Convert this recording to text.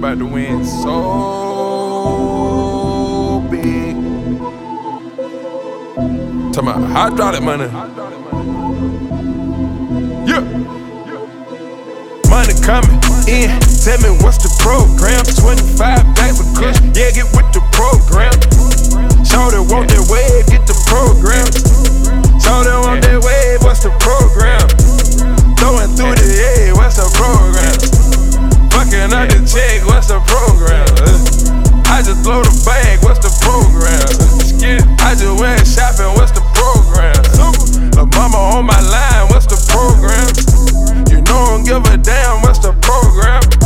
about to win so big. Talking about hydraulic money. Yeah. Money coming in, tell me what's the program? 25 bags of kush, yeah, get with the program. Shorty want that wave, get the program. Shorty want that wave, what's the program? Throwing through the air, what's the program? Fucking up the check, what's the program? I just blow the bag, what's the program? I just went shopping, what's the program? La mama on my line, what's the program? You know I don't give a damn, what's the program?